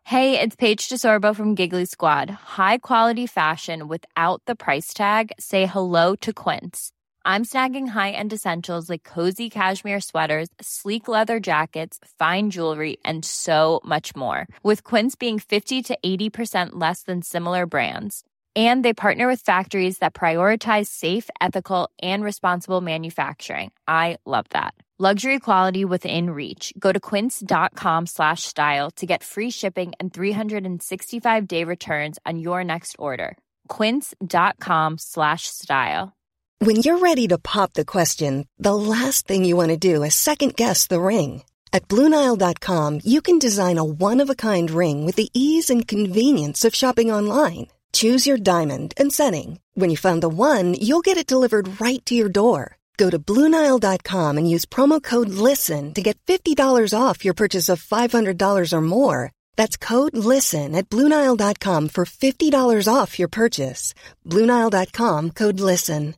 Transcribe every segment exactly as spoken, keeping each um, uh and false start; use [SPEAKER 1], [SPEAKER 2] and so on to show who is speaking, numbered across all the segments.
[SPEAKER 1] Hey, it's Paige DeSorbo from Giggly Squad. High quality fashion without the price tag. Say hello to Quince. I'm snagging high-end essentials like cozy cashmere sweaters, sleek leather jackets, fine jewelry, and so much more. With Quince being fifty to eighty percent less than similar brands. And they partner with factories that prioritize safe, ethical, and responsible manufacturing. I love that. Luxury quality within reach. Go to quince.com slash style to get free shipping and three sixty-five day returns on your next order. Quince.com slash style.
[SPEAKER 2] When you're ready to pop the question, the last thing you want to do is second-guess the ring. At Blue Nile dot com, you can design a one-of-a-kind ring with the ease and convenience of shopping online. Choose your diamond and setting. When you find the one, you'll get it delivered right to your door. Go to Blue Nile dot com and use promo code LISTEN to get fifty dollars off your purchase of five hundred dollars or more. That's code LISTEN at Blue Nile dot com for fifty dollars off your purchase. Blue Nile dot com, code LISTEN.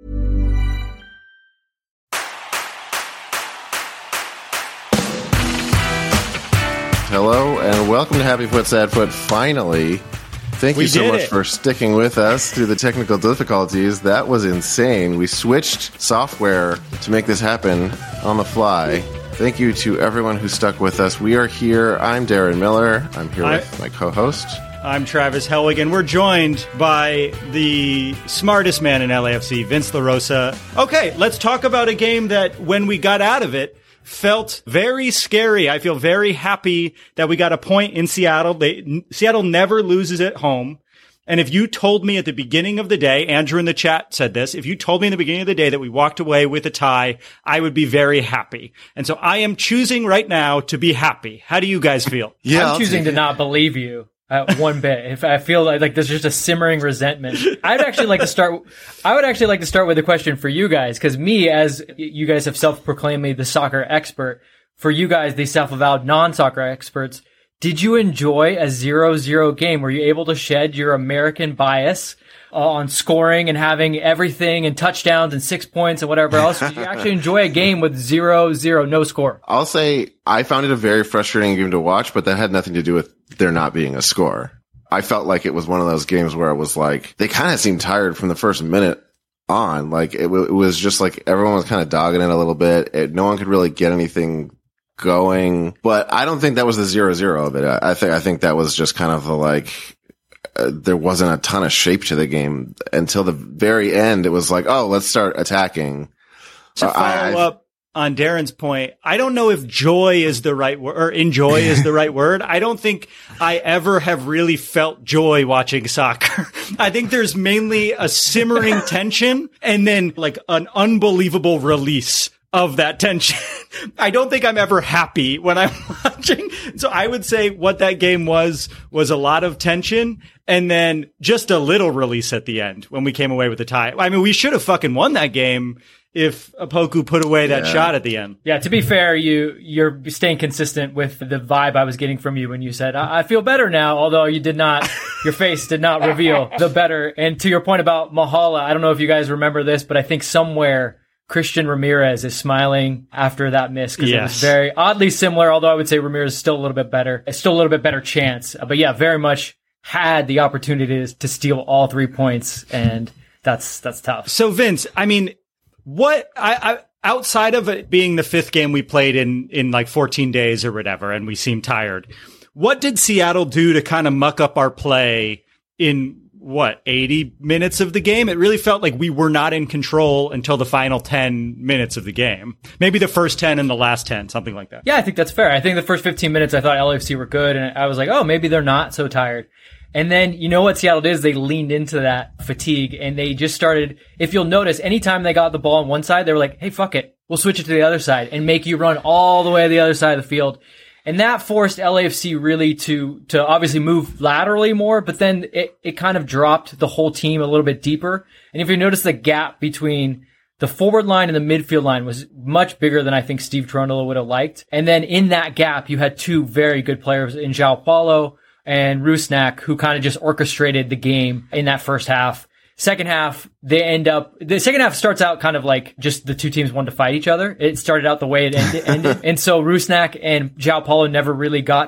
[SPEAKER 3] Hello and welcome to Happy Foot, Sad Foot. Finally, thank you
[SPEAKER 4] we
[SPEAKER 3] so much
[SPEAKER 4] it.
[SPEAKER 3] for sticking with us through the technical difficulties. That was insane. We switched software to make this happen on the fly. Thank you to everyone who stuck with us. We are here. I'm Darren Miller. I'm here
[SPEAKER 4] I,
[SPEAKER 3] with my co-host.
[SPEAKER 4] I'm Travis Helwig, and we're joined by the smartest man in L A F C, Vince LaRosa. Okay, let's talk about a game that, when we got out of it, felt very scary. I feel very happy that we got a point in Seattle. They, Seattle never loses at home. And if you told me at the beginning of the day, Andrew in the chat said this, if you told me in the beginning of the day that we walked away with a tie, I would be very happy. And so I am choosing right now to be happy. How do you guys feel?
[SPEAKER 5] Yeah, I'm I'll choosing to not believe you. Uh, one bit. If I feel like, like there's just a simmering resentment, I'd actually like to start. I would actually like to start with a question for you guys, because me, as you guys have self-proclaimed me the soccer expert, for you guys, the self-avowed non-soccer experts, did you enjoy a zero zero game? Were you able to shed your American bias uh, on scoring and having everything and touchdowns and six points and whatever else? Did you actually enjoy a game with zero zero, no score?
[SPEAKER 3] I'll say I found it a very frustrating game to watch, but that had nothing to do with there not being a score. I felt like it was one of those games where it was like, they kind of seemed tired from the first minute on. Like it, w- it was just like everyone was kind of dogging it a little bit. It, no one could really get anything going, but I don't think that was the zero zero of it. I, I think, I think that was just kind of the like, uh, there wasn't a ton of shape to the game until the very end. It was like, oh, let's start attacking.
[SPEAKER 4] To follow uh, I, up on Darren's point, I don't know if joy is the right word, or enjoy is the right word. I don't think I ever have really felt joy watching soccer. I think there's mainly a simmering tension and then like an unbelievable release of that tension. I don't think I'm ever happy when I'm watching. So I would say what that game was, was a lot of tension and then just a little release at the end when we came away with the tie. I mean, we should have fucking won that game if Opoku put away that
[SPEAKER 3] yeah.
[SPEAKER 4] shot at the end.
[SPEAKER 5] Yeah, to be fair, you, you're staying consistent with the vibe I was getting from you when you said, I, I feel better now, although you did not, your face did not reveal the better. And to your point about Mahala, I don't know if you guys remember this, but I think somewhere Christian Ramirez is smiling after that miss because yes. it was very oddly similar, although I would say Ramirez is still a little bit better. It's still a little bit better chance. But yeah, very much had the opportunity to, to steal all three points, and that's that's tough.
[SPEAKER 4] So, Vince, I mean, what I, I outside of it being the fifth game we played in in like fourteen days or whatever, and we seemed tired, what did Seattle do to kind of muck up our play in what, eighty minutes of the game? It really felt like we were not in control until the final ten minutes of the game. Maybe the first ten and the last ten, something like that.
[SPEAKER 5] Yeah, I think that's fair. I think the first fifteen minutes I thought L A F C were good, and I was like, oh, maybe they're not so tired. And then, you know what Seattle did is they leaned into that fatigue, and they just started, if you'll notice, anytime they got the ball on one side, they were like, hey, fuck it, we'll switch it to the other side and make you run all the way to the other side of the field. And that forced L A F C really to, to obviously move laterally more, but then it, it kind of dropped the whole team a little bit deeper. And if you notice, the gap between the forward line and the midfield line was much bigger than I think Steve Cherundolo would have liked. And then in that gap, you had two very good players in João Paulo and Rusnak, who kind of just orchestrated the game in that first half. Second half, they end up, the second half starts out kind of like just the two teams wanted to fight each other. It started out the way it ended. ended. And so Rusnak and João Paulo never really got to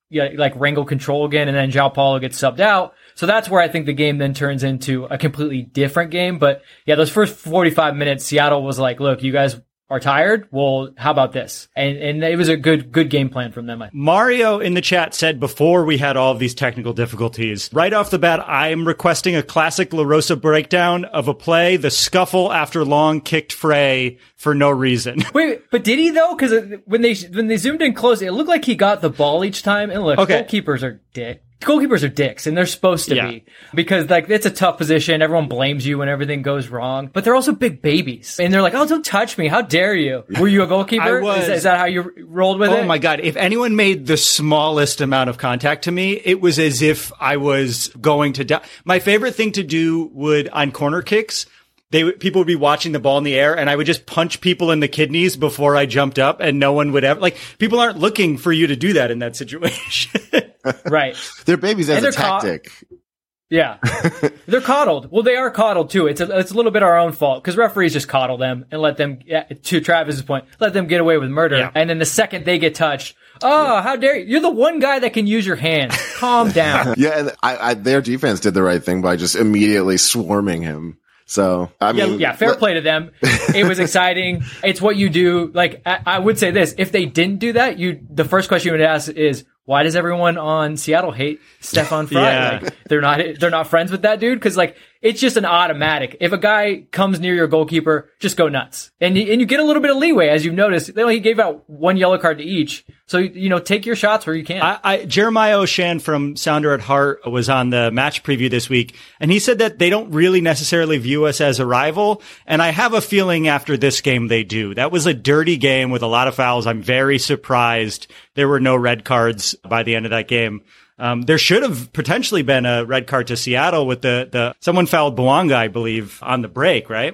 [SPEAKER 5] yeah, like wrangle control again, and then João Paulo gets subbed out. So that's where I think the game then turns into a completely different game. But yeah, those first forty-five minutes, Seattle was like, look, you guys are tired? Well, how about this? And and it was a good good game plan from them.
[SPEAKER 4] Mario in the chat said before we had all of these technical difficulties, right off the bat, I am requesting a classic La Rosa breakdown of a play, the scuffle after long kicked fray for no reason.
[SPEAKER 5] Wait, but did he though? Because when they when they zoomed in close, it looked like he got the ball each time. And look, okay. Goalkeepers are dick. Goalkeepers are dicks, and they're supposed to yeah. be, because like it's a tough position. Everyone blames you when everything goes wrong, but they're also big babies, and they're like, "Oh, don't touch me! How dare you?" Were you a goalkeeper?
[SPEAKER 4] I was.
[SPEAKER 5] Is, is that how you rolled with
[SPEAKER 4] oh
[SPEAKER 5] it?
[SPEAKER 4] Oh my god! If anyone made the smallest amount of contact to me, it was as if I was going to die. My favorite thing to do would on corner kicks. They people would be watching the ball in the air, and I would just punch people in the kidneys before I jumped up, and no one would ever like. People aren't looking for you to do that in that situation.
[SPEAKER 5] Right.
[SPEAKER 3] They're babies as a tactic.
[SPEAKER 5] Ca- yeah. They're coddled. Well, they are coddled too. It's a, it's a little bit our own fault, because referees just coddle them and let them, yeah, to Travis's point, let them get away with murder. Yeah. And then the second they get touched, oh, yeah. how dare you? You're the one guy that can use your hands. Calm down.
[SPEAKER 3] Yeah. And I, I, their defense did the right thing by just immediately swarming him. So, I mean,
[SPEAKER 5] yeah, yeah, fair play to them. It was exciting. It's what you do. Like, I, I would say this, if they didn't do that, you, the first question you would ask is, why does everyone on Seattle hate Stefan Frei?
[SPEAKER 4] Yeah.
[SPEAKER 5] Like, they're not, they're not friends with that dude. Cause like, it's just an automatic. If a guy comes near your goalkeeper, just go nuts. And you, and you get a little bit of leeway, as you've noticed. They only gave out one yellow card to each. So, you know, take your shots where you can.
[SPEAKER 4] I, I, Jeremiah O'Shan from Sounder at Heart was on the match preview this week, and he said that they don't really necessarily view us as a rival. And I have a feeling after this game they do. That was a dirty game with a lot of fouls. I'm very surprised there were no red cards by the end of that game. Um, there should have potentially been a red card to Seattle with the, the, someone fouled Bouanga, I believe, on the break, right?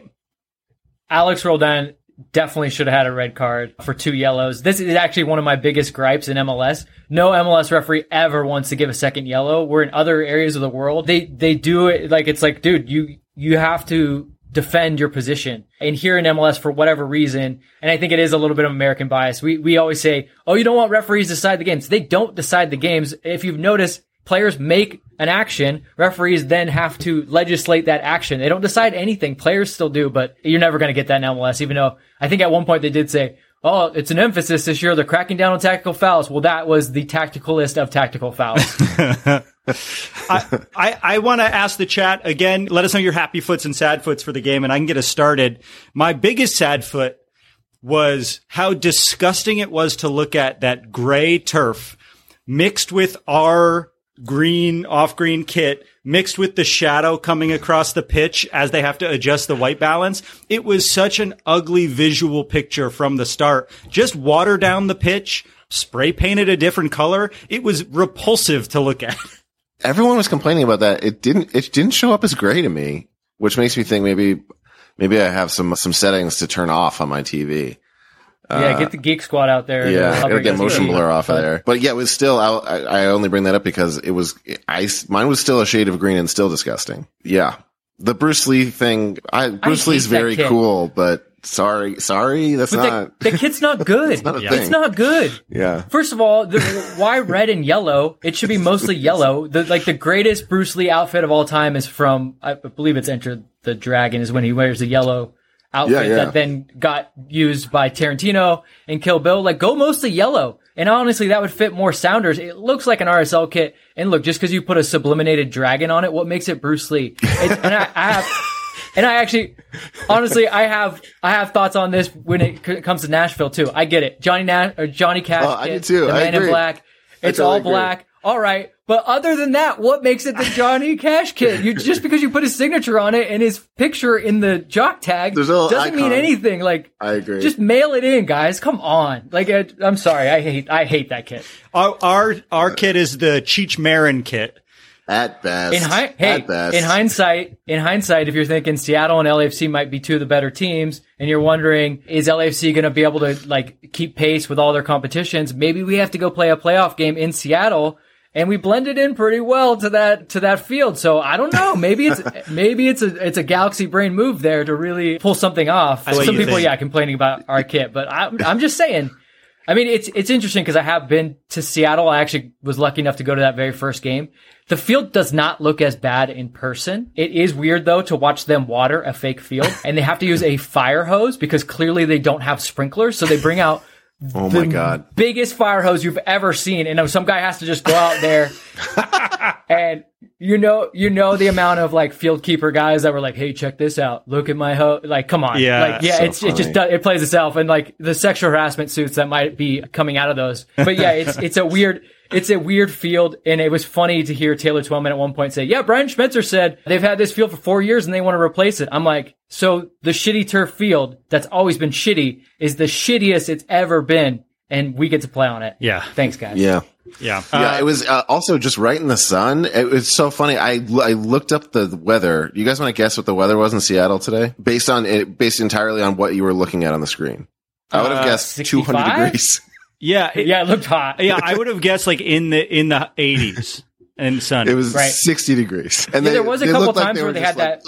[SPEAKER 5] Alex Roldan definitely should have had a red card for two yellows. This is actually one of my biggest gripes in M L S. No M L S referee ever wants to give a second yellow. Where in other areas of the world, they, they do it like, it's like, dude, you, you have to defend your position. And here in M L S, for whatever reason, and I think it is a little bit of American bias, we, we always say, oh, you don't want referees to decide the games. They don't decide the games. If you've noticed, players make an action, referees then have to legislate that action. They don't decide anything. Players still do, but you're never going to get that in M L S, even though I think at one point they did say, oh, it's an emphasis this year. They're cracking down on tactical fouls. Well, that was the tacticalist of tactical fouls.
[SPEAKER 4] I, I, I want to ask the chat again, let us know your happy foots and sad foots for the game, and I can get us started. My biggest sad foot was how disgusting it was to look at that gray turf mixed with our green, off-green kit, mixed with the shadow coming across the pitch as they have to adjust the white balance. It was such an ugly visual picture from the start. Just water down the pitch, spray painted a different color. It was repulsive to look at.
[SPEAKER 3] Everyone was complaining about that. It didn't, it didn't show up as gray to me, which makes me think maybe, maybe I have some, some settings to turn off on my T V.
[SPEAKER 5] Yeah, uh, get the Geek Squad out there.
[SPEAKER 3] Yeah, it'll get motion blur off of there. But yeah, it was still, I, I only bring that up because it was, I, mine was still a shade of green and still disgusting. Yeah. The Bruce Lee thing, I, Bruce I Lee's very cool, but sorry, sorry, that's
[SPEAKER 5] but
[SPEAKER 3] not.
[SPEAKER 5] The, the kit's not good.
[SPEAKER 3] It's not a
[SPEAKER 5] yeah.
[SPEAKER 3] thing.
[SPEAKER 5] It's not good.
[SPEAKER 3] Yeah.
[SPEAKER 5] First of all, the, why red and yellow? It should be mostly yellow. The, like the greatest Bruce Lee outfit of all time is from, I believe it's Enter the Dragon, is when he wears the yellow outfit yeah, yeah. that then got used by Tarantino and Kill Bill. Like, go mostly yellow. And honestly, that would fit more Sounders. It looks like an R S L kit. And look, just because you put a sublimated dragon on it, what makes it Bruce Lee? It's, and I, I have, and I actually, honestly, I have, I have thoughts on this when it c- comes to Nashville too. I get it. Johnny Nash or Johnny Cash,
[SPEAKER 3] oh, I
[SPEAKER 5] kit,
[SPEAKER 3] do too.
[SPEAKER 5] the
[SPEAKER 3] I
[SPEAKER 5] Man
[SPEAKER 3] agree.
[SPEAKER 5] in Black. It's totally all black. Agree. All right. But other than that, what makes it the Johnny Cash kit? You just because you put his signature on it and his picture in the jock tag doesn't icon. mean anything. Like,
[SPEAKER 3] I agree.
[SPEAKER 5] Just mail it in, guys. Come on. Like, I, I'm sorry. I hate, I hate that kit.
[SPEAKER 4] Our, our, our kit is the Cheech Marin kit.
[SPEAKER 3] At best.
[SPEAKER 5] In hi- hey,
[SPEAKER 3] At best.
[SPEAKER 5] in hindsight, in hindsight, if you're thinking Seattle and L A F C might be two of the better teams, and you're wondering, is L A F C going to be able to like keep pace with all their competitions? Maybe we have to go play a playoff game in Seattle. And we blended in pretty well to that, to that field. So I don't know. Maybe it's, maybe it's a, it's a galaxy brain move there to really pull something off. Some people, think. yeah, complaining about our kit, but I'm, I'm just saying, I mean, it's it's interesting because I have been to Seattle. I actually was lucky enough to go to that very first game. The field does not look as bad in person. It is weird, though, to watch them water a fake field. And they have to use a fire hose because clearly they don't have sprinklers. So they bring out
[SPEAKER 3] oh
[SPEAKER 5] the
[SPEAKER 3] my God.
[SPEAKER 5] biggest fire hose you've ever seen. And some guy has to just go out there and you know, you know, the amount of like field keeper guys that were like, hey, check this out. Look at my hose. Like, come on.
[SPEAKER 4] Yeah.
[SPEAKER 5] Like, yeah,
[SPEAKER 3] So
[SPEAKER 5] it's, it just does, it plays itself. And like the sexual harassment suits that might be coming out of those. But yeah, it's, it's a weird, it's a weird field. And it was funny to hear Taylor Twellman at one point say, yeah, Brian Schmetzer said they've had this field for four years and they want to replace it. I'm like, so the shitty turf field that's always been shitty is the shittiest it's ever been. And we get to play on it.
[SPEAKER 4] Yeah.
[SPEAKER 5] Thanks, guys.
[SPEAKER 3] Yeah.
[SPEAKER 4] Yeah.
[SPEAKER 3] Yeah,
[SPEAKER 4] Uh,
[SPEAKER 3] it was uh, also just right in the sun. It was so funny. I, I looked up the weather. You guys want to guess what the weather was in Seattle today? Based on it, based entirely on what you were looking at on the screen. I would have
[SPEAKER 4] Uh,
[SPEAKER 3] guessed two hundred
[SPEAKER 5] sixty-five?
[SPEAKER 3] degrees.
[SPEAKER 4] yeah. It,
[SPEAKER 5] Yeah, it looked hot.
[SPEAKER 4] yeah. I would have guessed like in the, in the eighties and sunny.
[SPEAKER 3] It was
[SPEAKER 5] Right.
[SPEAKER 3] sixty degrees. And
[SPEAKER 5] Yeah,
[SPEAKER 3] they,
[SPEAKER 5] there was a
[SPEAKER 3] they
[SPEAKER 5] couple
[SPEAKER 3] looked like
[SPEAKER 5] times
[SPEAKER 3] they
[SPEAKER 5] where
[SPEAKER 3] were
[SPEAKER 5] they
[SPEAKER 3] just
[SPEAKER 5] had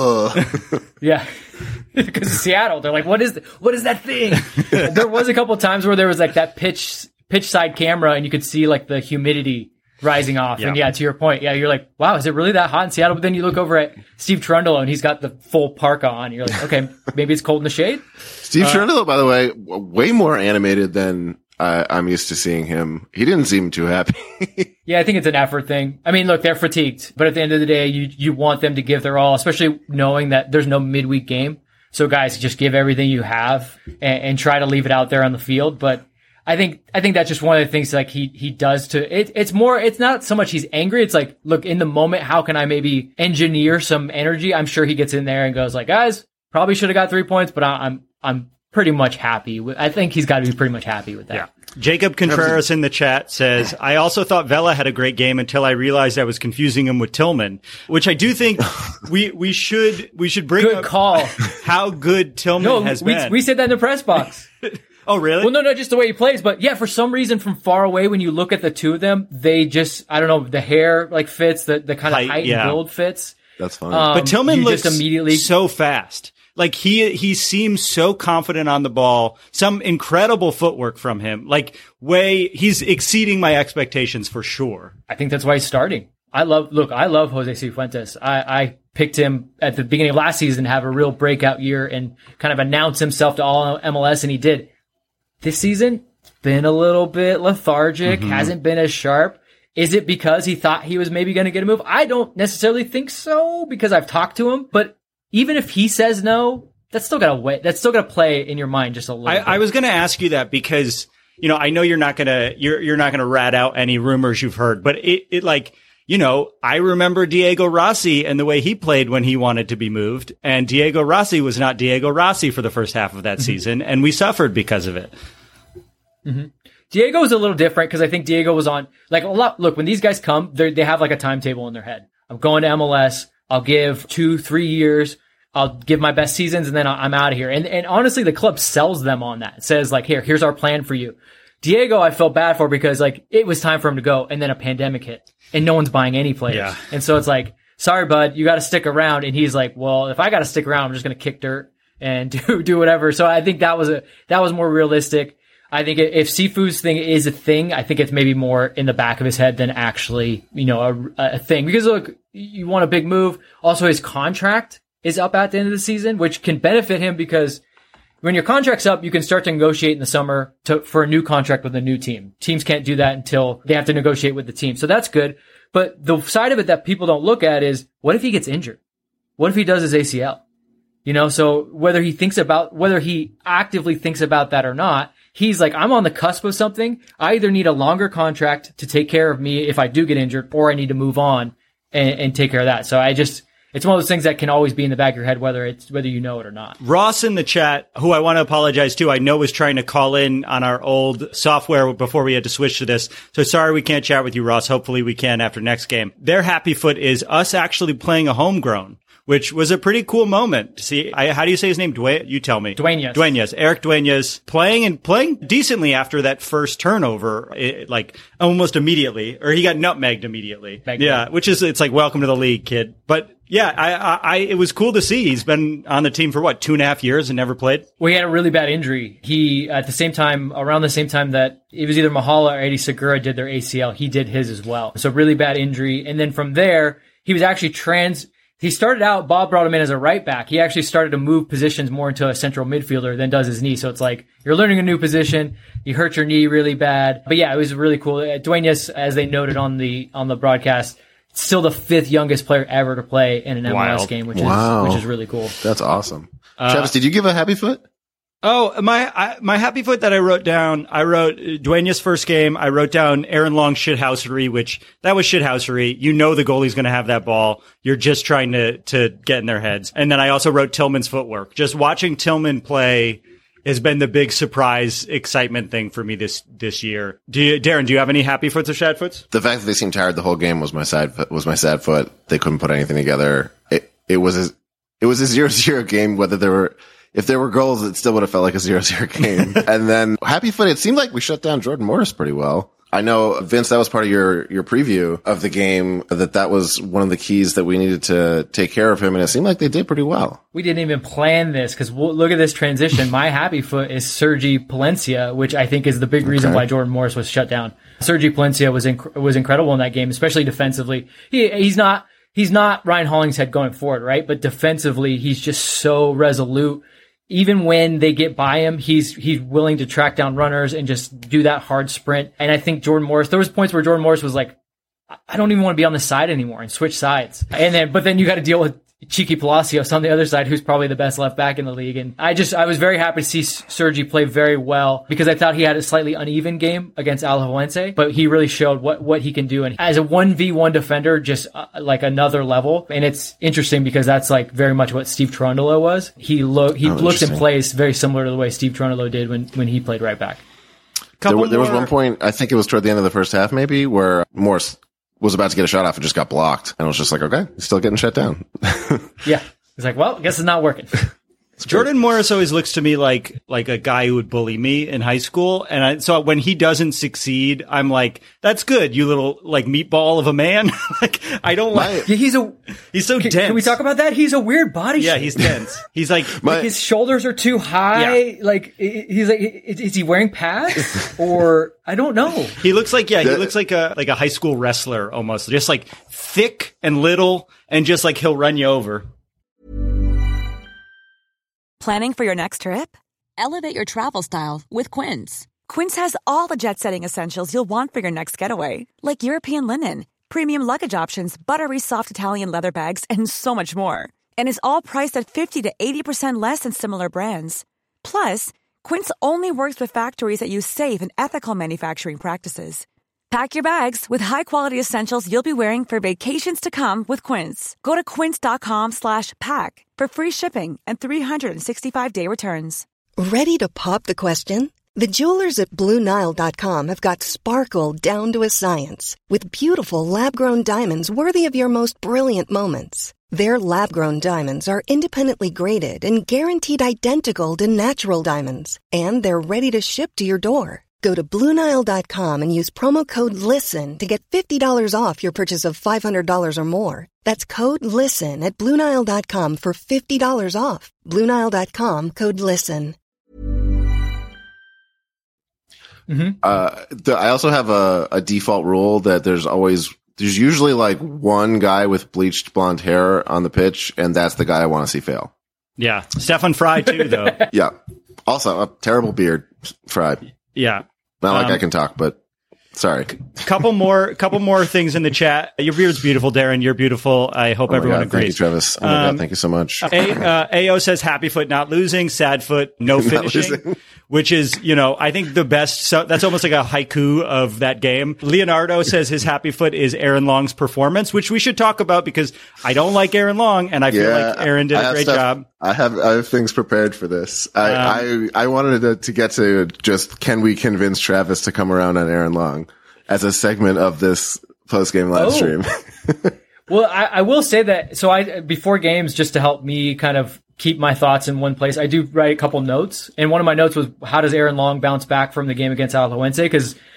[SPEAKER 3] like, Ugh.
[SPEAKER 5] Yeah. Because of Seattle, they're like, what is, th- what is that thing? There was a couple times where there was like that pitch, pitch side camera and you could see like the humidity rising off.
[SPEAKER 4] Yeah.
[SPEAKER 5] And yeah, to your point, yeah, you're like, wow, is it really that hot in Seattle? But then you look over at Steve Trundle and he's got the full parka on. You're like, okay, maybe it's cold in the shade.
[SPEAKER 3] Steve uh, Cherundolo, by the way, w- way more animated than uh, I'm used to seeing him. He didn't seem too happy.
[SPEAKER 5] Yeah, I think it's an effort thing. I mean, look, they're fatigued, but at the end of the day, you, you want them to give their all, especially knowing that there's no midweek game. So guys, just give everything you have and, and try to leave it out there on the field. But I think, I think that's just one of the things like he, he does to it. It's more, it's not so much he's angry. It's like, look, in the moment, how can I maybe engineer some energy? I'm sure he gets in there and goes like, guys, probably should have got three points, but I, I'm, I'm pretty much happy with, I think he's got to be pretty much happy with that.
[SPEAKER 4] Yeah. Jacob Contreras in the chat says, I also thought Vela had a great game until I realized I was confusing him with Tillman, which I do think we, we should, we should bring
[SPEAKER 5] Good
[SPEAKER 4] up
[SPEAKER 5] call.
[SPEAKER 4] how good Tillman
[SPEAKER 5] No,
[SPEAKER 4] has
[SPEAKER 5] we,
[SPEAKER 4] been.
[SPEAKER 5] we said that in the press box.
[SPEAKER 4] Oh, really?
[SPEAKER 5] Well, no, no, just the way he plays. But yeah, for some reason from far away, when you look at the two of them, they just, I don't know, the hair like fits, the, the kind of
[SPEAKER 4] Height,
[SPEAKER 5] height
[SPEAKER 4] yeah.
[SPEAKER 5] and build fits.
[SPEAKER 3] That's funny.
[SPEAKER 5] Um,
[SPEAKER 4] But Tillman
[SPEAKER 5] you
[SPEAKER 4] looks
[SPEAKER 5] just immediately
[SPEAKER 4] so fast. Like he, he seems so confident on the ball. Some incredible footwork from him. Like way, he's exceeding my expectations for sure.
[SPEAKER 5] I think that's why he's starting. I love, look, I love Jose Cifuentes. I, I picked him at the beginning of last season to have a real breakout year and kind of announce himself to all M L S, and he did. This season, it's been a little bit lethargic, mm-hmm. hasn't been as sharp. Is it because he thought he was maybe going to get a move? I don't necessarily think so because I've talked to him, but even if he says no, that's still got to wait. That's still got to play in your mind just a little
[SPEAKER 4] I,
[SPEAKER 5] bit.
[SPEAKER 4] I was going to ask you that because, you know, I know you're not going to, you're, you're not going to rat out any rumors you've heard, but it, it like, you know, I remember Diego Rossi and the way he played when he wanted to be moved, and Diego Rossi was not Diego Rossi for the first half of that mm-hmm. season, and we suffered because of it.
[SPEAKER 5] Mm-hmm. Diego was a little different because I think Diego was on, like, a lot. Look, when these guys come, they they have like a timetable in their head. I'm going to M L S. I'll give two, three years. I'll give my best seasons, and then I'm out of here. And and honestly, the club sells them on that. It says like, here, here's our plan for you. Diego, I felt bad for because like it was time for him to go, and then a pandemic hit, and no one's buying any players.
[SPEAKER 4] Yeah.
[SPEAKER 5] And so it's like, sorry, bud, you got to stick around. And he's like, well, if I got to stick around, I'm just going to kick dirt and do do whatever. So I think that was a that was more realistic. I think if Sifu's thing is a thing, I think it's maybe more in the back of his head than actually, you know, a, a thing. Because look, you want a big move. Also, his contract is up at the end of the season, which can benefit him because when your contract's up, you can start to negotiate in the summer to, for a new contract with a new team. Teams can't do that until they have to negotiate with the team. So that's good. But the side of it that people don't look at is, what if he gets injured? What if he does his A C L? You know, so whether he thinks about, whether he actively thinks about that or not, he's like, I'm on the cusp of something. I either need a longer contract to take care of me if I do get injured, or I need to move on and, and take care of that. So I just, it's one of those things that can always be in the back of your head, whether it's, whether you know it or not.
[SPEAKER 4] Ross in the chat, who I want to apologize to, I know was trying to call in on our old software before we had to switch to this. So sorry we can't chat with you, Ross. Hopefully we can after next game. Their happy foot is us actually playing a homegrown, which was a pretty cool moment. See, I, how do you say his name? Dwayne? You tell me.
[SPEAKER 5] Dueñas.
[SPEAKER 4] Dueñas. Eric Dueñas playing and playing decently after that first turnover, it, like almost immediately, or he got nutmegged immediately.
[SPEAKER 5] Megged.
[SPEAKER 4] Yeah, which is, it's like, welcome to the league, kid. But Yeah, I, I, I, it was cool to see. He's been on the team for what, two and a half years and never played?
[SPEAKER 5] Well, he had a really bad injury. He, at the same time, around the same time that it was either Mahala or Eddie Segura did their A C L, he did his as well. So really bad injury. And then from there, he was actually trans, he started out, Bob brought him in as a right back. He actually started to move positions more into a central midfielder than does his knee. So it's like, you're learning a new position. You hurt your knee really bad. But yeah, it was really cool. Duenas, as they noted on the, on the broadcast, still the fifth youngest player ever to play in an M L S
[SPEAKER 4] Wild.
[SPEAKER 5] game, which
[SPEAKER 3] Wow.
[SPEAKER 5] is which is really cool.
[SPEAKER 3] That's awesome.
[SPEAKER 4] Uh,
[SPEAKER 3] Travis, did you give a happy foot?
[SPEAKER 4] Oh, my I, my happy foot that I wrote down, I wrote Duenas' first game. I wrote down Aaron Long shithousery, which that was shithousery. You know the goalie's going to have that ball. You're just trying to to get in their heads. And then I also wrote Tillman's footwork. Just watching Tillman play has been the big surprise excitement thing for me this this year. Do you, Darren, do you have any happy foots or sad foots?
[SPEAKER 3] The fact that they seemed tired the whole game was my sad foot, was my sad foot. They couldn't put anything together. It it was a, it was a zero zero game. Whether there were if there were goals, it still would have felt like a zero zero game. And then happy foot. It seemed like we shut down Jordan Morris pretty well. I know, Vince, that was part of your, your preview of the game, that that was one of the keys that we needed to take care of him, and it seemed like they did pretty well.
[SPEAKER 5] We didn't even plan this because we'll, look at this transition. My happy foot is Sergi Palencia, which I think is the big reason okay. why Jordan Morris was shut down. Sergi Palencia was inc- was incredible in that game, especially defensively. He he's not he's not Ryan Hollingshead going forward, right? But defensively, he's just so resolute. Even when they get by him, he's he's willing to track down runners and just do that hard sprint. And I think Jordan Morris, there was points where Jordan Morris was like, I don't even want to be on the side anymore, and switch sides. And then, but then you got to deal with Cheeky Palacios on the other side, who's probably the best left back in the league. And I just, I was very happy to see Sergi play very well because I thought he had a slightly uneven game against Alajuelense, but he really showed what, what he can do. And as a one v one defender, just uh, like another level. And it's interesting because that's like very much what Steve Cherundolo was. He lo- he oh, looks and plays very similar to the way Steve Cherundolo did when, when he played right back.
[SPEAKER 3] There, there was one point, I think it was toward the end of the first half maybe, where Morris was about to get a shot off and just got blocked. And it was just like, okay, he's still getting shut down.
[SPEAKER 5] Yeah. He's like, well, I guess it's not working.
[SPEAKER 4] Jordan Morris always looks to me like like a guy who would bully me in high school. And I, so when he doesn't succeed, I'm like, that's good, you little like meatball of a man. Like, I don't like
[SPEAKER 5] yeah, he's a
[SPEAKER 4] he's so
[SPEAKER 5] can,
[SPEAKER 4] dense.
[SPEAKER 5] Can we talk about that? He's a weird body
[SPEAKER 4] yeah,
[SPEAKER 5] shape.
[SPEAKER 4] He's dense. He's like,
[SPEAKER 5] My, like his shoulders are too high. Yeah. Like he's like, is he wearing pads or I don't know.
[SPEAKER 4] He looks like yeah, he looks like a like a high school wrestler almost, just like thick and little, and just like he'll run you over.
[SPEAKER 6] Planning for your next trip? Elevate your travel style with Quince. Quince has all the jet-setting essentials you'll want for your next getaway, like European linen, premium luggage options, buttery soft Italian leather bags, and so much more. And is all priced at fifty to eighty percent less than similar brands. Plus, Quince only works with factories that use safe and ethical manufacturing practices. Pack your bags with high-quality essentials you'll be wearing for vacations to come with Quince. Go to quince.com slash pack for free shipping and three sixty-five day returns.
[SPEAKER 2] Ready to pop the question? The jewelers at Blue Nile dot com have got sparkle down to a science with beautiful lab-grown diamonds worthy of your most brilliant moments. Their lab-grown diamonds are independently graded and guaranteed identical to natural diamonds, and they're ready to ship to your door. Go to Blue Nile dot com and use promo code LISTEN to get fifty dollars off your purchase of five hundred dollars or more. That's code LISTEN at Blue Nile dot com for fifty dollars off. Blue Nile dot com, code LISTEN.
[SPEAKER 3] Mm-hmm. Uh, the, I also have a, a default rule that there's always, there's usually like one guy with bleached blonde hair on the pitch, and that's the guy I want to see fail.
[SPEAKER 4] Yeah. Stefan Fry too, though.
[SPEAKER 3] Yeah. Also, a terrible beard, Fry.
[SPEAKER 4] Yeah.
[SPEAKER 3] Not like
[SPEAKER 4] um,
[SPEAKER 3] I can talk, but sorry.
[SPEAKER 4] Couple more, couple more things in the chat. Your beard's beautiful, Darren. You're beautiful. I hope
[SPEAKER 3] oh
[SPEAKER 4] everyone
[SPEAKER 3] God,
[SPEAKER 4] agrees.
[SPEAKER 3] Thank you, Travis. Oh my um, God, thank you so much.
[SPEAKER 4] A, uh, A O says happy foot not losing, sad foot no finishing, which is, you know, I think the best. So that's almost like a haiku of that game. Leonardo says his happy foot is Aaron Long's performance, which we should talk about because I don't like Aaron Long, and I feel
[SPEAKER 3] yeah,
[SPEAKER 4] like Aaron did a great
[SPEAKER 3] stuff,
[SPEAKER 4] job.
[SPEAKER 3] I have I have things prepared for this. I um, I, I wanted to, to get to just can we convince Travis to come around on Aaron Long as a segment of this post game live
[SPEAKER 5] oh.
[SPEAKER 3] stream.
[SPEAKER 5] Well, I, I will say that. So I before games, just to help me kind of keep my thoughts in one place, I do write a couple notes. And one of my notes was, how does Aaron Long bounce back from the game against Alajuelense? Because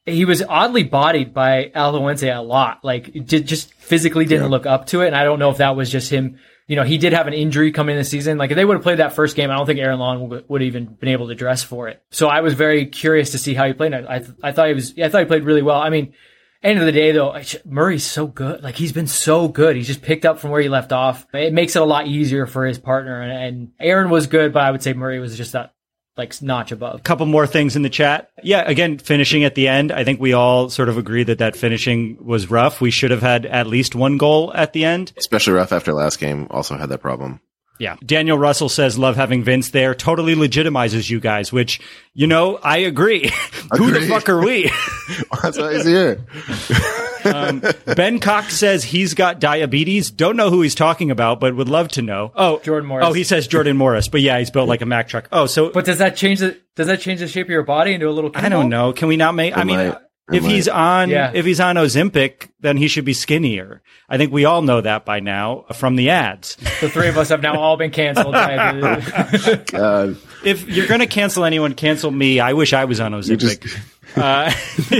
[SPEAKER 5] he was oddly bodied by Alajuelense a lot. Like, it did, just physically didn't yeah. look up to it. And I don't know if that was just him. You know, he did have an injury coming in the season. Like, if they would have played that first game, I don't think Aaron Long would, would have even been able to dress for it. So I was very curious to see how he played. I, I, I thought he was, I thought he played really well. I mean, end of the day, though, Murray's so good. Like, he's been so good. He's just picked up from where he left off. It makes it a lot easier for his partner. And, and Aaron was good, but I would say Murray was just that, like, notch above.
[SPEAKER 4] A couple more things in the chat. Yeah, again, finishing at the end. I think we all sort of agree that that finishing was rough. We should have had at least one goal at the end.
[SPEAKER 3] Especially rough after last game. Also had that problem.
[SPEAKER 4] Yeah. Daniel Russell says, love having Vince there. Totally legitimizes you guys, which, you know, I agree. Who the fuck are we?
[SPEAKER 3] That's why he's here.
[SPEAKER 4] um, Ben Cox says he's got diabetes. Don't know who he's talking about, but would love to know. Oh,
[SPEAKER 5] Jordan Morris.
[SPEAKER 4] Oh, he says Jordan Morris, but yeah, he's built like a Mack truck. Oh, so.
[SPEAKER 5] But does that change the, does that change the shape of your body into a little cannibal?
[SPEAKER 4] I don't know. Can we not make, it I mean, might. If he's on, yeah. if he's on Ozempic, then he should be skinnier. I think we all know that by now from the ads.
[SPEAKER 5] The three of us have now all been canceled.
[SPEAKER 3] God.
[SPEAKER 4] If you're going to cancel anyone, cancel me. I wish I was on Ozempic. Just... Uh,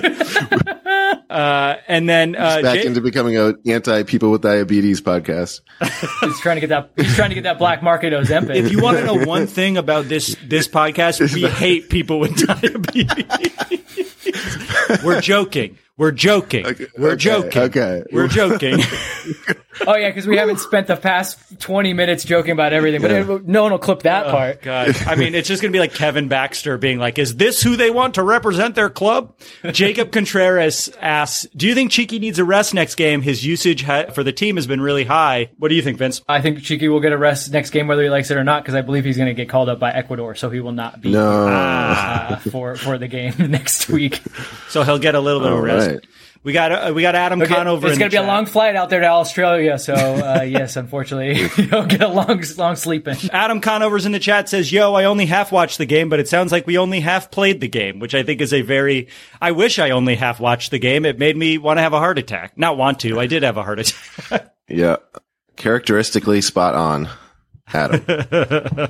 [SPEAKER 4] uh, and then uh,
[SPEAKER 3] back
[SPEAKER 4] Jay-
[SPEAKER 3] into becoming an anti people with diabetes podcast.
[SPEAKER 5] He's trying to get that. He's trying to get that black market Ozempic.
[SPEAKER 4] If you want to know one thing about this this podcast, we hate people with diabetes. We're joking. We're joking.
[SPEAKER 3] Okay,
[SPEAKER 4] We're
[SPEAKER 3] okay,
[SPEAKER 4] joking.
[SPEAKER 3] Okay.
[SPEAKER 4] We're joking.
[SPEAKER 5] Oh, yeah, because we haven't spent the past twenty minutes joking about everything, but yeah. it, no one will clip that
[SPEAKER 4] oh,
[SPEAKER 5] part.
[SPEAKER 4] God. I mean, it's just going to be like Kevin Baxter being like, is this who they want to represent their club? Jacob Contreras asks, do you think Cheeky needs a rest next game? His usage ha- for the team has been really high. What do you think, Vince?
[SPEAKER 5] I think Cheeky will get a rest next game, whether he likes it or not, because I believe he's going to get called up by Ecuador, so he will not be
[SPEAKER 3] no.
[SPEAKER 5] uh, for, for the game next week.
[SPEAKER 4] So he'll get a little bit
[SPEAKER 3] All
[SPEAKER 4] of rest.
[SPEAKER 3] Right.
[SPEAKER 4] We got uh, we got Adam
[SPEAKER 5] okay,
[SPEAKER 4] Conover.
[SPEAKER 5] It's
[SPEAKER 4] going
[SPEAKER 5] to be a long flight out there to Australia, so uh, yes, unfortunately, you'll get a long long sleeping.
[SPEAKER 4] Adam Conover's in the chat says, "Yo, I only half watched the game, but it sounds like we only half played the game," which I think is a very. I wish I only half watched the game. It made me want to have a heart attack. Not want to. I did have a heart attack.
[SPEAKER 3] Yeah, characteristically spot on, Adam.
[SPEAKER 5] uh,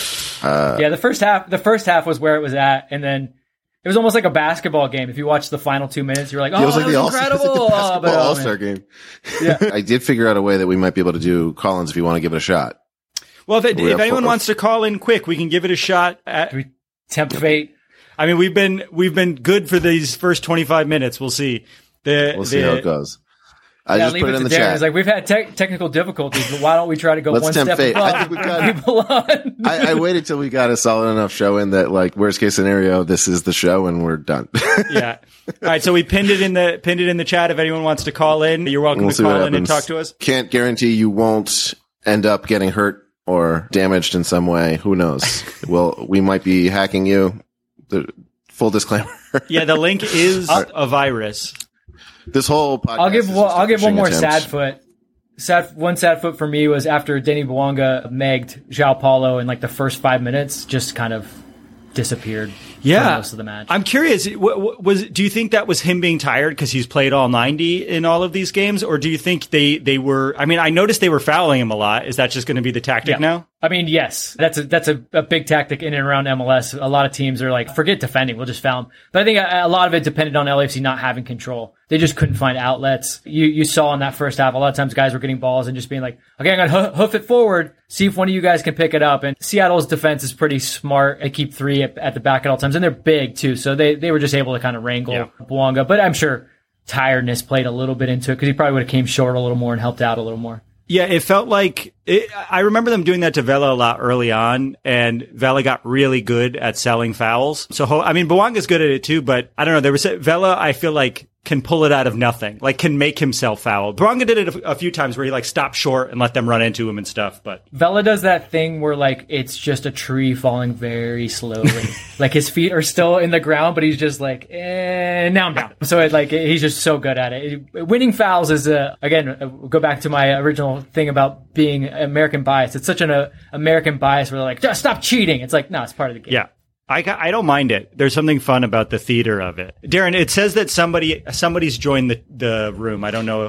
[SPEAKER 5] yeah, the first half. The first half was where it was at, and then. It was almost like a basketball game. If you watched the final two minutes, you were like, "Oh, yeah, it was like that was the incredible!"
[SPEAKER 3] All, like the basketball
[SPEAKER 5] oh,
[SPEAKER 3] All-Star game. Yeah, I did figure out a way that we might be able to do Collins if you want to give it a shot.
[SPEAKER 4] Well, if, it, if anyone four. wants to call in quick, we can give it a shot. At,
[SPEAKER 5] Do we tempt fate?
[SPEAKER 4] I mean, we've been we've been good for these first twenty-five minutes. We'll see. The,
[SPEAKER 3] we'll see
[SPEAKER 4] the,
[SPEAKER 3] how it goes. I
[SPEAKER 5] yeah,
[SPEAKER 3] just put it, it in the Darren. chat.
[SPEAKER 5] It's like we've had te- technical difficulties, but why don't we try to go
[SPEAKER 3] Let's
[SPEAKER 5] one
[SPEAKER 3] tempt
[SPEAKER 5] step
[SPEAKER 3] fate.
[SPEAKER 5] above?
[SPEAKER 3] I think we've got people on. I, I waited till we got a solid enough show in that, like, worst case scenario, this is the show and we're done.
[SPEAKER 4] Yeah. All right. So we pinned it in the pinned it in the chat. If anyone wants to call in, you're welcome we'll to call in and talk to us.
[SPEAKER 3] Can't guarantee you won't end up getting hurt or damaged in some way. Who knows? Well, we might be hacking you. The full disclaimer.
[SPEAKER 4] Yeah, the link is uh, a virus.
[SPEAKER 3] This whole podcast
[SPEAKER 5] I'll give one, I'll give one more
[SPEAKER 3] attempt.
[SPEAKER 5] sad foot. Sad one sad foot for me was after Denny Bouanga megged João Paulo in like the first five minutes, just kind of disappeared.
[SPEAKER 4] Yeah,
[SPEAKER 5] for most of the match.
[SPEAKER 4] I'm curious. Was do you think that was him being tired because he's played all ninety in all of these games, or do you think they they were? I mean, I noticed they were fouling him a lot. Is that just going to be the tactic yeah. now?
[SPEAKER 5] I mean, yes, that's a that's a, a big tactic in and around M L S. A lot of teams are like, forget defending, we'll just foul him. But I think a, a lot of it depended on L A F C not having control. They just couldn't find outlets. You you saw in that first half, a lot of times guys were getting balls and just being like, okay, I'm gonna hoof, hoof it forward, see if one of you guys can pick it up. And Seattle's defense is pretty smart. They keep three at, at the back at all times, and they're big too, so they they were just able to kind of wrangle yeah. Bouanga. But I'm sure tiredness played a little bit into it because he probably would have came short a little more and helped out a little more.
[SPEAKER 4] Yeah, it felt like it, I remember them doing that to Vela a lot early on, and Vela got really good at selling fouls. So, I mean, Bouanga's good at it too, but I don't know. There was Vela, I feel like, can pull it out of nothing, like can make himself foul. Bouanga did it a, a few times where he like stopped short and let them run into him and stuff. But
[SPEAKER 5] Vela does that thing where like it's just a tree falling very slowly, like his feet are still in the ground, but he's just like, eh, now I'm down. So it, like he's just so good at it. Winning fouls is a, again, go back to my original thing about being American bias. It's such an uh, American bias where they're like, just stop cheating. It's like, no, it's part of the game.
[SPEAKER 4] Yeah. I, I don't mind it. There's something fun about the theater of it. Darren, it says that somebody somebody's joined the, the room. I don't know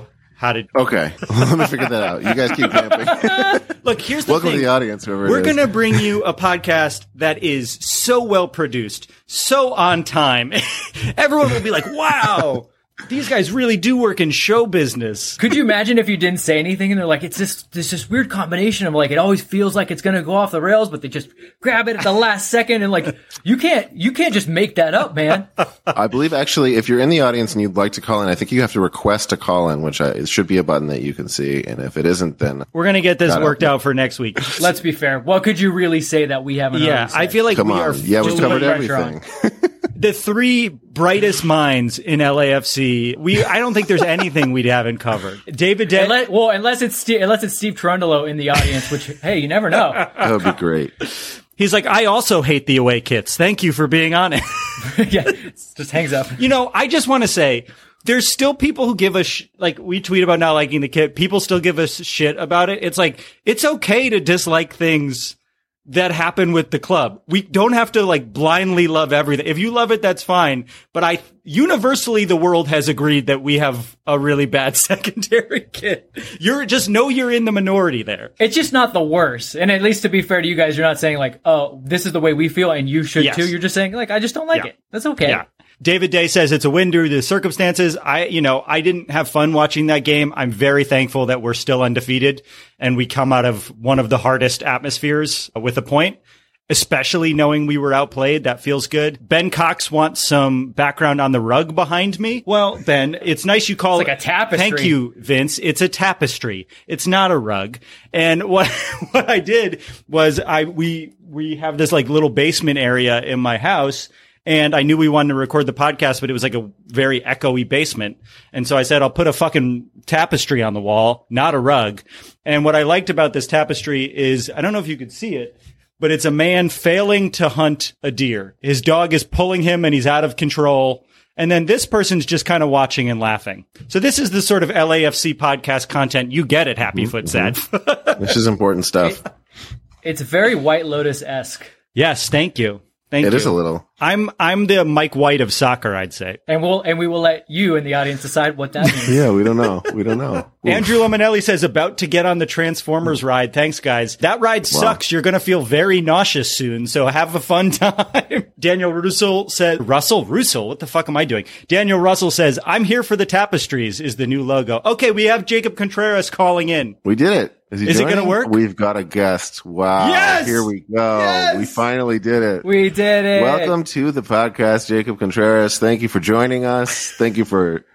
[SPEAKER 4] how to.
[SPEAKER 3] Okay, let me figure that out. You guys keep camping.
[SPEAKER 4] Look, here's the
[SPEAKER 3] Welcome
[SPEAKER 4] thing.
[SPEAKER 3] to the audience, whoever
[SPEAKER 4] We're
[SPEAKER 3] it is.
[SPEAKER 4] going to bring you a podcast that is so well produced, so on time. Everyone will be like, wow, these guys really do work in show business.
[SPEAKER 5] Could you imagine if you didn't say anything and they're like, it's this, this, this weird combination of like, it always feels like it's going to go off the rails, but they just grab it at the last second. And like, you can't, you can't just make that up, man.
[SPEAKER 3] I believe actually, if you're in the audience and you'd like to call in, I think you have to request a call in, which I, it should be a button that you can see. And if it isn't, then
[SPEAKER 4] We're going to get this
[SPEAKER 3] Got it.
[SPEAKER 4] worked out for next week.
[SPEAKER 5] Let's be fair. What could you really say that we haven't
[SPEAKER 4] Yeah,
[SPEAKER 5] already said?
[SPEAKER 4] I feel like
[SPEAKER 3] come
[SPEAKER 4] we
[SPEAKER 3] on.
[SPEAKER 4] are
[SPEAKER 3] Yeah, we
[SPEAKER 5] just
[SPEAKER 3] covered
[SPEAKER 5] put pressure
[SPEAKER 3] everything.
[SPEAKER 4] the three brightest minds in L A F C. We, I don't think there's anything we haven't covered. David Day.
[SPEAKER 5] Unless, well, unless it's Steve, unless it's Steve Trundolo in the audience, which hey, you never know.
[SPEAKER 3] That would be great.
[SPEAKER 4] He's like, I also hate the away kits. Thank you for being on it.
[SPEAKER 5] Yeah, just hangs up.
[SPEAKER 4] You know, I just want to say, there's still people who give us, sh- like, we tweet about not liking the kit. People still give us shit about it. It's like, it's okay to dislike things that happen with the club. We don't have to, like, blindly love everything. If you love it, that's fine. But I, universally, the world has agreed that we have a really bad secondary kit. You're, just know you're in the minority there.
[SPEAKER 5] It's just not the worst. And at least to be fair to you guys, you're not saying like, oh, this is the way we feel and you should
[SPEAKER 4] Yes.
[SPEAKER 5] too. You're just saying like, I just don't like
[SPEAKER 4] Yeah.
[SPEAKER 5] it. That's okay.
[SPEAKER 4] Yeah. David Day says it's a win due to the circumstances. I, you know, I didn't have fun watching that game. I'm very thankful that we're still undefeated and we come out of one of the hardest atmospheres with a point, especially knowing we were outplayed. That feels good. Ben Cox wants some background on the rug behind me. Well, Ben, it's nice you call
[SPEAKER 5] It's like
[SPEAKER 4] it
[SPEAKER 5] a tapestry.
[SPEAKER 4] Thank you, Vince. It's a tapestry. It's not a rug. And what, what I did was I, we, we have this like little basement area in my house. And I knew we wanted to record the podcast, but it was like a very echoey basement. And so I said, I'll put a fucking tapestry on the wall, not a rug. And what I liked about this tapestry is, I don't know if you could see it, but it's a man failing to hunt a deer. His dog is pulling him and he's out of control. And then this person's just kind of watching and laughing. So this is the sort of L A F C podcast content you get at Happy Foot Sad.
[SPEAKER 3] This is important stuff.
[SPEAKER 5] It's very White Lotus-esque.
[SPEAKER 4] Yes, thank you. Thank
[SPEAKER 3] It
[SPEAKER 4] you.
[SPEAKER 3] is a little.
[SPEAKER 4] I'm I'm the Mike White of soccer, I'd say.
[SPEAKER 5] And we'll, and we will let you in the audience decide what that means.
[SPEAKER 3] Yeah, we don't know. We don't know.
[SPEAKER 4] Andrew Lomanelli says, about to get on the Transformers ride. Thanks, guys. That ride sucks. You're going to feel very nauseous soon, so have a fun time. Daniel Russell said, Russell? Russell? What the fuck am I doing? Daniel Russell says, I'm here for the tapestries is the new logo. Okay, we have Jacob Contreras calling in.
[SPEAKER 3] We did it. Is, he
[SPEAKER 4] Is it
[SPEAKER 3] joining?
[SPEAKER 4] gonna work?
[SPEAKER 3] We've got a guest. Wow.
[SPEAKER 4] Yes!
[SPEAKER 3] Here we go.
[SPEAKER 4] Yes!
[SPEAKER 3] We finally did it.
[SPEAKER 5] We did it.
[SPEAKER 3] Welcome to the podcast, Jacob Contreras. Thank you for joining us. Thank you for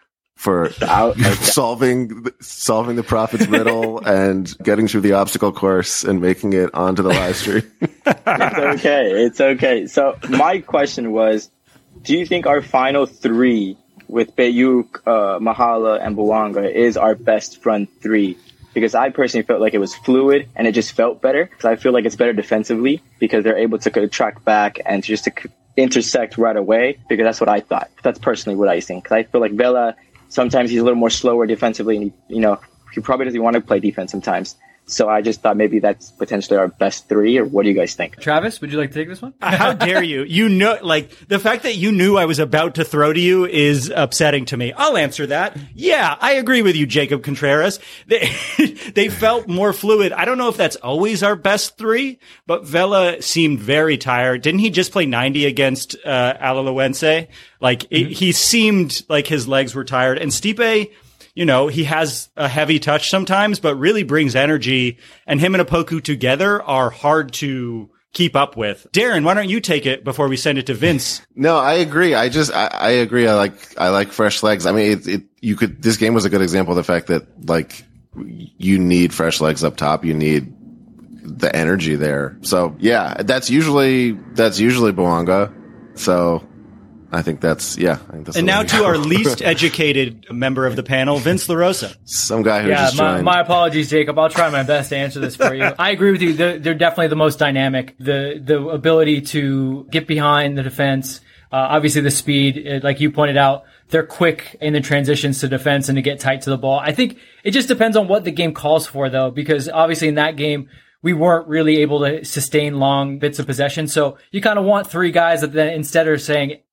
[SPEAKER 3] for out, like, solving solving the prophet's riddle and getting through the obstacle course and making it onto the live stream.
[SPEAKER 7] It's okay. It's okay. So my question was, do you think our final three with Bayuk, uh, Mahala, and Bouanga is our best front three? Because I personally felt like it was fluid and it just felt better. Because I feel like it's better defensively because they're able to track back and just to intersect right away. Because that's what I thought. That's personally what I think. Because I feel like Vela, sometimes he's a little more slower defensively, and he, you know, he probably doesn't want to play defense sometimes. So I just thought maybe that's potentially our best three, or what do you guys think?
[SPEAKER 5] Travis, would you like to take this one?
[SPEAKER 4] How dare you? You know, like, the fact that you knew I was about to throw to you is upsetting to me. I'll answer that. Yeah, I agree with you, Jacob Contreras. They, they felt more fluid. I don't know if that's always our best three, but Vela seemed very tired. Didn't he just play ninety against uh, Alaluense? Like, it,
[SPEAKER 5] Mm-hmm.
[SPEAKER 4] he seemed like his legs were tired. And Stipe, you know, he has a heavy touch sometimes, but really brings energy. And him and Opoku together are hard to keep up with. Darren, why don't you take it before we send it to Vince?
[SPEAKER 3] No, I agree. I just, I, I agree. I like, I like fresh legs. I mean, it, it, you could, this game was a good example of the fact that, like, you need fresh legs up top. You need the energy there. So yeah, that's usually, that's usually Bouanga. So I think that's, yeah. I think that's
[SPEAKER 4] And
[SPEAKER 3] the
[SPEAKER 4] now
[SPEAKER 3] way
[SPEAKER 4] to
[SPEAKER 3] go.
[SPEAKER 4] our least educated member of the panel, Vince LaRosa.
[SPEAKER 3] Some guy who
[SPEAKER 5] Yeah,
[SPEAKER 3] just
[SPEAKER 5] my,
[SPEAKER 3] joined.
[SPEAKER 5] my apologies, Jacob. I'll try my best to answer this for you. I agree with you. They're, they're definitely the most dynamic. The the ability to get behind the defense, uh, obviously the speed, uh, like you pointed out, they're quick in the transitions to defense and to get tight to the ball. I think it just depends on what the game calls for, though, because obviously in that game, we weren't really able to sustain long bits of possession. So you kind of want three guys that then instead are saying,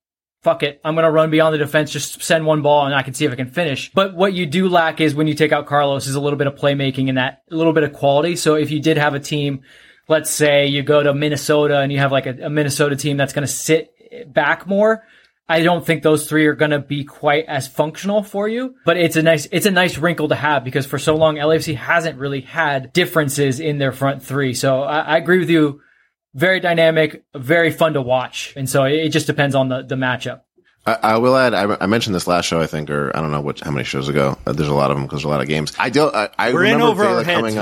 [SPEAKER 5] fuck it, I'm going to run beyond the defense, just send one ball and I can see if I can finish. But what you do lack is when you take out Carlos is a little bit of playmaking and that a little bit of quality. So if you did have a team, let's say you go to Minnesota and you have like a, a Minnesota team that's going to sit back more, I don't think those three are going to be quite as functional for you, but it's a nice, it's a nice wrinkle to have because for so long, L A F C hasn't really had differences in their front three. So I, I agree with you. Very dynamic, very fun to watch. And so it just depends on the, the matchup.
[SPEAKER 3] I, I will add, I, I mentioned this last show, I think, or I don't know what, how many shows ago. Uh, there's a lot of them because there's a lot of games. I don't, I, I
[SPEAKER 4] We're
[SPEAKER 3] remember
[SPEAKER 4] in over
[SPEAKER 3] Vela
[SPEAKER 4] our heads,
[SPEAKER 3] coming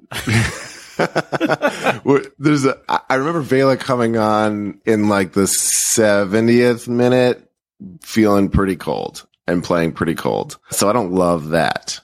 [SPEAKER 4] Vince.
[SPEAKER 3] on. There's a, I remember Vela coming on in like the seventieth minute, feeling pretty cold and playing pretty cold. So I don't love that.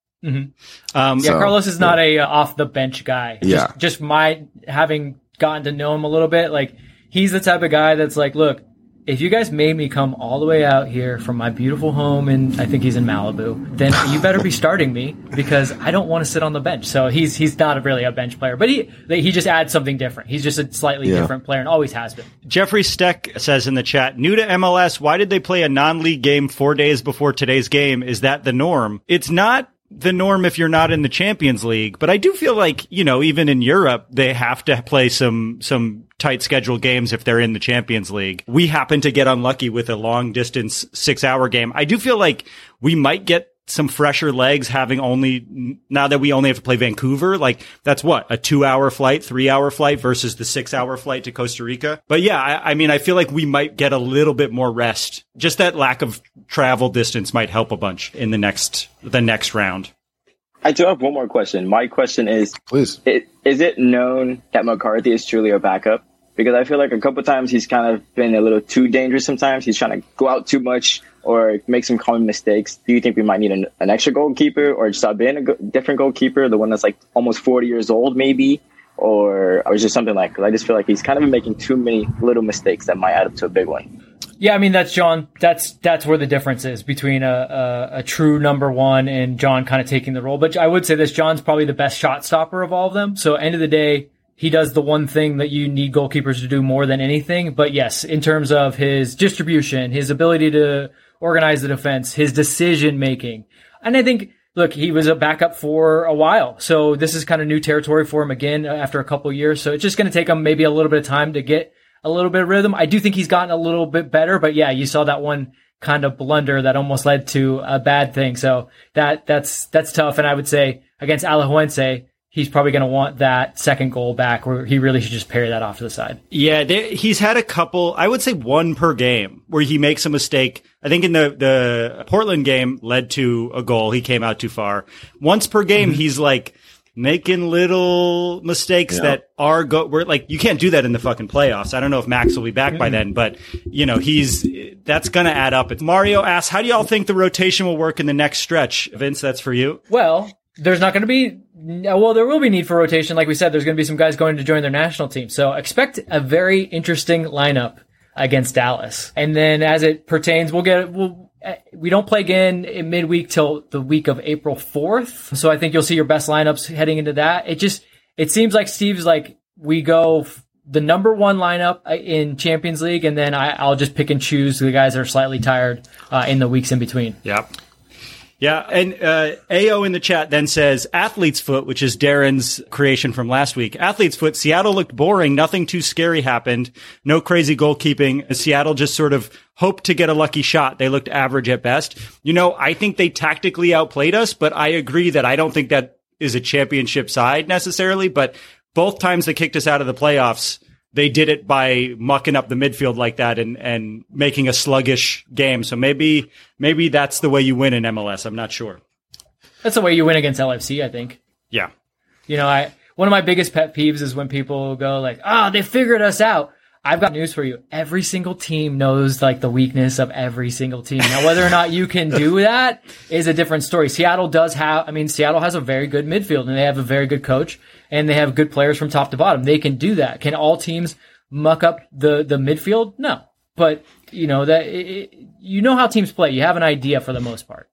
[SPEAKER 5] Mm-hmm.
[SPEAKER 4] Um,
[SPEAKER 5] yeah,
[SPEAKER 3] so,
[SPEAKER 5] Carlos is not
[SPEAKER 3] yeah.
[SPEAKER 5] a uh, off the bench guy.
[SPEAKER 3] Yeah.
[SPEAKER 5] Just, just my having gotten to know him a little bit, like he's the type of guy that's like, look, if you guys made me come all the way out here from my beautiful home, and I think he's in Malibu, then you better be starting me because I don't want to sit on the bench. So he's he's not really a bench player, but he he just adds something different. He's just a slightly
[SPEAKER 3] yeah.
[SPEAKER 5] different player and always has been.
[SPEAKER 4] Jeffrey Steck says in the chat, new to M L S, why did they play a non-league game four days before today's game? Is that the norm? It's not the norm if you're not in the Champions League, but I do feel like, you know, even in Europe, they have to play some, some tight scheduled games if they're in the Champions League. We happen to get unlucky with a long distance six hour game. I do feel like we might get some fresher legs having only, now that we only have to play Vancouver, like that's what, a two hour flight, three hour flight versus the six hour flight to Costa Rica. But yeah, I, I mean, I feel like we might get a little bit more rest. Just that lack of travel distance might help a bunch in the next, the next round.
[SPEAKER 7] I do have one more question. My question is,
[SPEAKER 3] Please.
[SPEAKER 7] It, is it known that McCarthy is truly a backup? Because I feel like a couple times he's kind of been a little too dangerous sometimes. He's trying to go out too much or make some common mistakes. Do you think we might need an, an extra goalkeeper or sub in a go- different goalkeeper, the one that's like almost forty years old maybe? Or, or just something like, because I just feel like he's kind of making too many little mistakes that might add up to a big one.
[SPEAKER 5] Yeah, I mean, that's John. That's that's where the difference is between a, a, a true number one and John kind of taking the role. But I would say this, John's probably the best shot stopper of all of them. So end of the day, he does the one thing that you need goalkeepers to do more than anything. But yes, in terms of his distribution, his ability to organize the defense, his decision making. And I think, look, he was a backup for a while. So this is kind of new territory for him again after a couple of years. So it's just going to take him maybe a little bit of time to get a little bit of rhythm. I do think he's gotten a little bit better, but yeah, you saw that one kind of blunder that almost led to a bad thing. So that, that's, that's tough. And I would say against Alajuelense, he's probably going to want that second goal back where he really should just parry that off to the side.
[SPEAKER 4] Yeah, there, he's had a couple, I would say one per game where he makes a mistake. I think in the, the Portland game led to a goal. He came out too far. Once per game, mm-hmm. he's like making little mistakes yeah. that are go, we're like, you can't do that in the fucking playoffs. I don't know if Max will be back mm-hmm. by then, but you know, he's, that's going to add up. Mario asks, how do y'all think the rotation will work in the next stretch? Vince, that's for you.
[SPEAKER 5] Well, there's not going to be, well, there will be need for rotation. Like we said, there's going to be some guys going to join their national team. So expect a very interesting lineup against Dallas. And then as it pertains, we'll get, we'll, we don't play again in midweek till the week of April fourth. So I think you'll see your best lineups heading into that. It just, it seems like Steve's like, we go the number one lineup in Champions League, and then I, I'll just pick and choose the guys that are slightly tired uh, in the weeks in between.
[SPEAKER 4] Yep. Yeah, and uh, A O in the chat then says, Athlete's Foot, which is Darren's creation from last week. Athlete's Foot, Seattle looked boring. Nothing too scary happened. No crazy goalkeeping. Seattle just sort of hoped to get a lucky shot. They looked average at best. You know, I think they tactically outplayed us, but I agree that I don't think that is a championship side necessarily. But both times they kicked us out of the playoffs, they did it by mucking up the midfield like that and, and making a sluggish game. So maybe, maybe that's the way you win in M L S. I'm not sure.
[SPEAKER 5] That's the way you win against L F C, I think.
[SPEAKER 4] Yeah.
[SPEAKER 5] You know, I, one of my biggest pet peeves is when people go like, oh, they figured us out. I've got news for you. Every single team knows like the weakness of every single team. Now, whether or not you can do that is a different story. Seattle does have, I mean, Seattle has a very good midfield and they have a very good coach and they have good players from top to bottom. They can do that. Can all teams muck up the, the midfield? No. But, you know, that it, you know how teams play. You have an idea for the most part.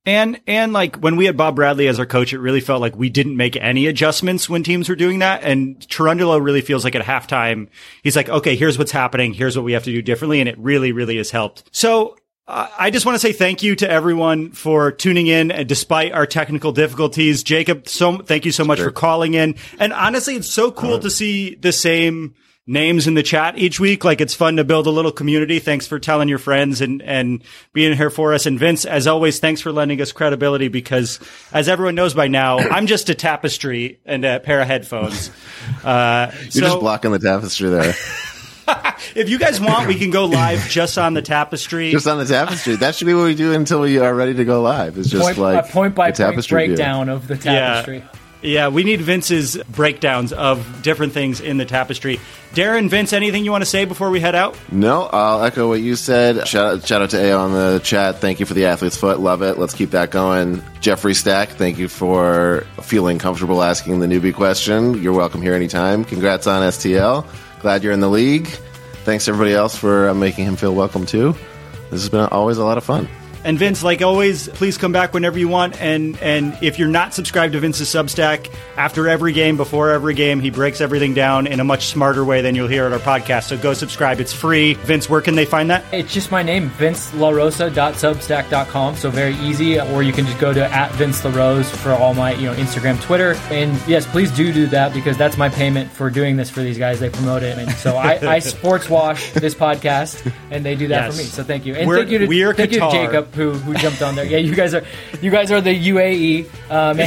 [SPEAKER 4] And, and like when we had Bob Bradley as our coach, it really felt like we didn't make any adjustments when teams were doing that. And Cherundolo really feels like at halftime, he's like, okay, here's what's happening. Here's what we have to do differently. And it really, really has helped. So uh, I just want to say thank you to everyone for tuning in uh, despite our technical difficulties. Jacob, so thank you so much sure. for calling in. And honestly, it's so cool uh, to see the same names in the chat each week. Like, it's fun to build a little community. Thanks for telling your friends and, and being here for us. And Vince, as always, thanks for lending us credibility because as everyone knows by now, I'm just a tapestry and a pair of headphones. Uh,
[SPEAKER 3] You're
[SPEAKER 4] so,
[SPEAKER 3] just blocking the tapestry there.
[SPEAKER 4] If you guys want, we can go live just on the tapestry.
[SPEAKER 3] Just on the tapestry. That should be what we do until we are ready to go live. It's just
[SPEAKER 5] point,
[SPEAKER 3] like
[SPEAKER 5] a point by
[SPEAKER 3] point
[SPEAKER 5] breakdown view. Of the tapestry.
[SPEAKER 4] Yeah. Yeah, we need Vince's breakdowns of different things in the tapestry. Darren, Vince, anything you want to say before we head out?
[SPEAKER 3] No, I'll echo what you said. Shout out, shout out to A O on the chat. Thank you for the Athlete's Foot. Love it. Let's keep that going. Jeffrey Stack, thank you for feeling comfortable asking the newbie question. You're welcome here anytime. Congrats on S T L. Glad you're in the league. Thanks to everybody else for uh, making him feel welcome too. This has been always a lot of fun.
[SPEAKER 4] And Vince, like always, please come back whenever you want. And and if you're not subscribed to Vince's Substack, after every game, before every game, he breaks everything down in a much smarter way than you'll hear at our podcast. So go subscribe. It's free. Vince, where can they find that?
[SPEAKER 5] It's just my name, vince larosa dot substack dot com. So very easy. Or you can just go to at Vince LaRose for all my you know Instagram, Twitter. And yes, please do do that because that's my payment for doing this for these guys. They promote it. And so I, I sports wash this podcast, and they do that yes. for me. So thank you. And
[SPEAKER 4] we're,
[SPEAKER 5] thank you to,
[SPEAKER 4] we're
[SPEAKER 5] thank you to Jacob. Who, who jumped on there? Yeah, you guys are you guys are the U A E. Um,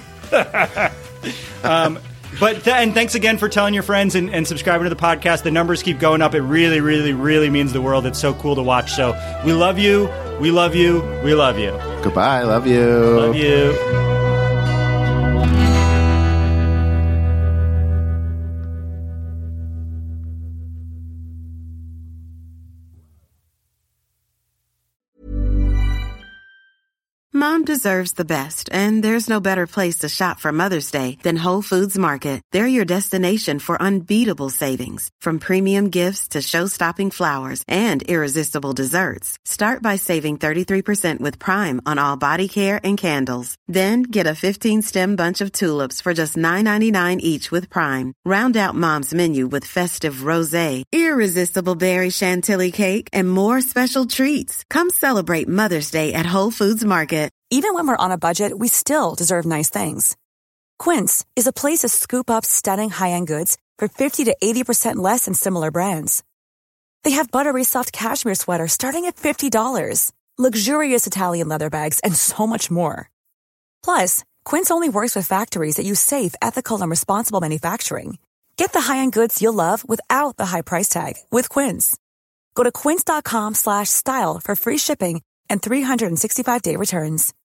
[SPEAKER 4] um, but th- and thanks again for telling your friends and, and subscribing to the podcast. The numbers keep going up. It really, really, really means the world. It's so cool to watch. So we love you. We love you. We love you.
[SPEAKER 3] Goodbye. Love you.
[SPEAKER 4] Love you.
[SPEAKER 8] Mom deserves the best, and there's no better place to shop for Mother's Day than Whole Foods Market. They're your destination for unbeatable savings, from premium gifts to show-stopping flowers and irresistible desserts. Start by saving thirty-three percent with Prime on all body care and candles. Then get a fifteen-stem bunch of tulips for just nine ninety-nine each with Prime. Round out Mom's menu with festive rosé, irresistible berry chantilly cake, and more special treats. Come celebrate Mother's Day at Whole Foods Market.
[SPEAKER 6] Even when we're on a budget, we still deserve nice things. Quince is a place to scoop up stunning high-end goods for fifty to eighty percent less than similar brands. They have buttery soft cashmere sweaters starting at fifty dollars, luxurious Italian leather bags, and so much more. Plus, Quince only works with factories that use safe, ethical, and responsible manufacturing. Get the high-end goods you'll love without the high price tag with Quince. Go to quince dot com slash style for free shipping and three sixty-five day returns.